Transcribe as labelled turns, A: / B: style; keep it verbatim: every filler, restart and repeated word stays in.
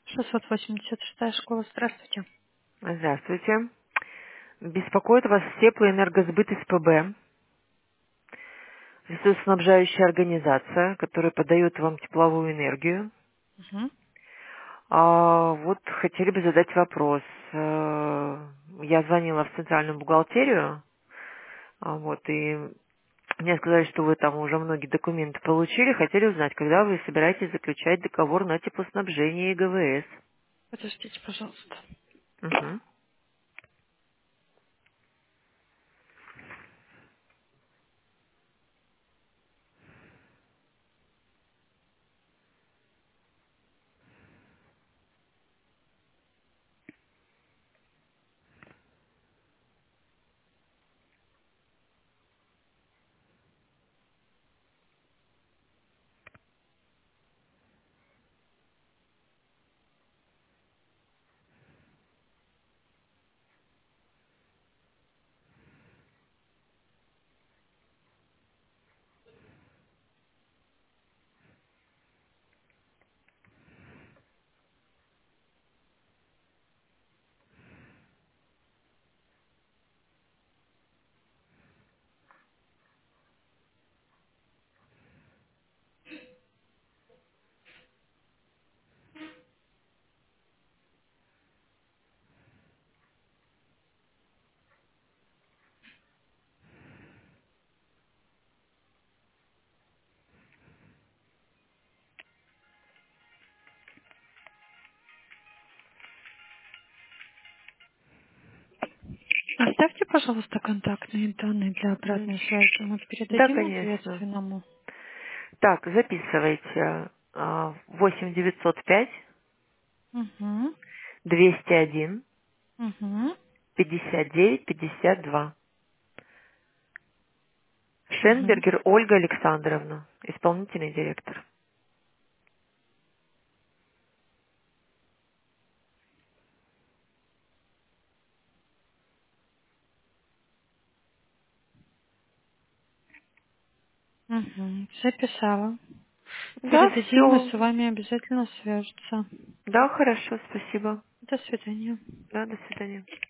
A: шестьсот восемьдесят шестая школа. Здравствуйте.
B: Здравствуйте. Беспокоит вас теплоэнергосбыт из ПБ, ресурсоснабжающая организация, которая подает вам тепловую энергию.
A: Мгм.
B: А, вот хотели бы задать вопрос. Э, Я звонила в центральную бухгалтерию, а, вот, и мне сказали, что вы там уже многие документы получили. Хотели узнать, когда вы собираетесь заключать договор на теплоснабжение и ГВС.
A: Подождите, пожалуйста.
B: Мгм.
A: Оставьте, пожалуйста, контактные данные для
B: М,
A: обратной связи. Мы
B: Да,
A: передадим
B: конечно.
A: ответственному.
B: Так, записывайте. А, восемь девятьсот пять
A: Угу.
B: двести один
A: Угу.
B: пятьдесят девять пятьдесят два.
A: Угу.
B: Шенбергер Ольга Александровна, исполнительный директор.
A: Угу. Записала.
B: Да,
A: Передадим и
B: все.
A: с вами обязательно свяжутся.
B: Да, хорошо, спасибо.
A: До свидания.
B: Да, до свидания.